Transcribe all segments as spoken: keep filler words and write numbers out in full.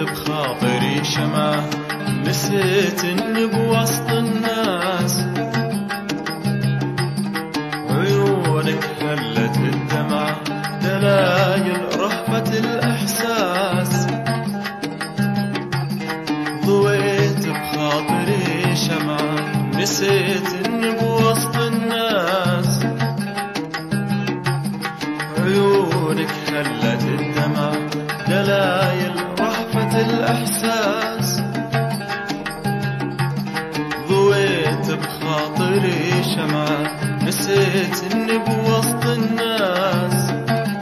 بخاطري شمعة، نسيت إني بوسط الناس. عيونك هلت الدمعة، دلايل رهفة الإحساس. ضويت بخاطري شمعة، نسيت إني بوسط الناس. عيونك هلت الدمعة، دلايل رهفة الإحساس. ضويت بخاطري شمعة، نسيت إني بوسط الناس.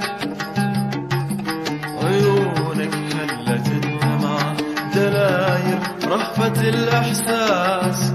عيونك هلت الدمعة، دلايل رهفة الإحساس.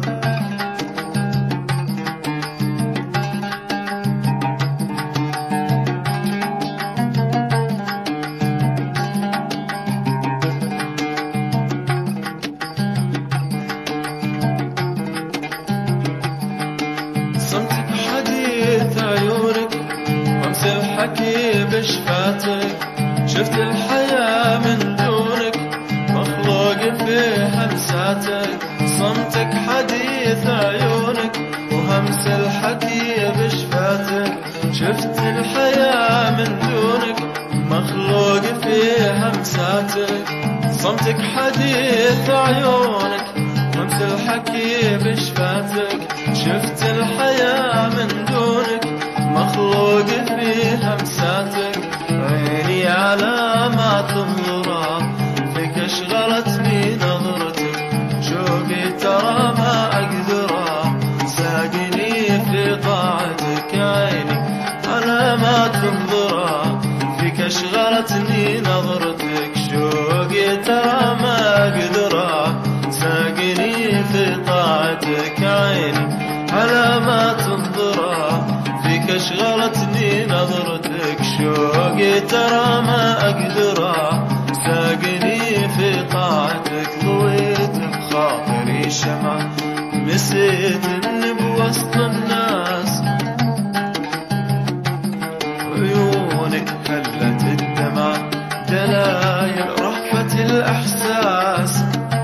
صمتك حديث عيونك، همس الحكي بشفاتك. شفت الحياة من دونك، مخلوق في همساتك. صمتك حديث عيونك، وهمس الحكي بشفاتك. شفت الحياة من دونك، مخلوق في همساتك. صمتك حديث عيونك، همس الحكي بشفاتك. شفت الحياة من دونك، مخلوق في همساتك. عيني على ما تنظره، فيك اشغلتني نظرتك. شوقي ترى ما اقدره، ساقني في طاعتك. عيني على ما تنظره، فيك اشغلتني نظرتك. شوقي ترى ما اقدره، ساقني في طاعتك. عيني على ما تنظره، فيك اشغلتني نظرتك. شوقي ترى ما اقدره، ساقني في طاعتك. ضويت بخاطري شمعة، نسيت اني بوسط الناس. عيونك هلت الدمعة، دلايل رهفة الإحساس.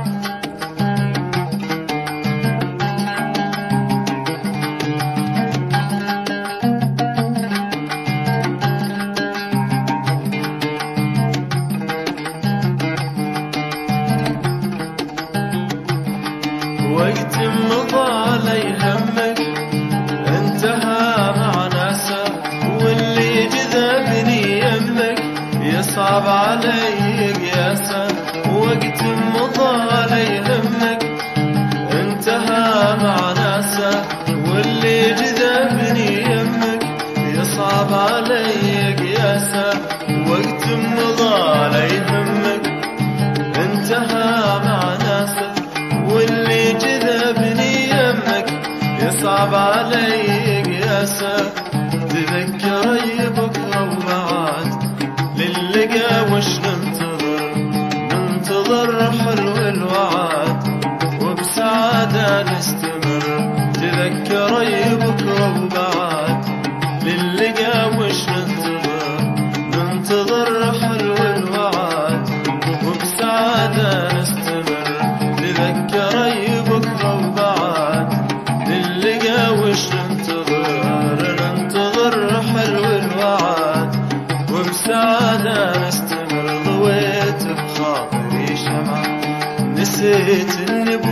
وقت مضى لا يهمك، انتهى مع ناسه. واللي جذبني يمك، يصعب علي قياسه. وقت مضى لا يهمك، انتهى مع ناسه. واللي جذبني يمك، يصعب علي قياسه. وقت مضى لا يهمك، انتهى مع ناسه. واللي جذبني يمك، يصعب علي قياسه. تذكري بكره وبعد، للقى وش ننتظر. ننتظر حلو الوعد، وبسعادة نستمر. تذكري بكره وبعد، للقى وش ننتظر. ننتظر حلو الوعد، وبسعادة نستمر. تذكري بكره وبعد، للقى وش ننتظر. ننتظر حلو الوعد، وبسعادة نستمر. ضويت بخاطري شمعة، نسيت اني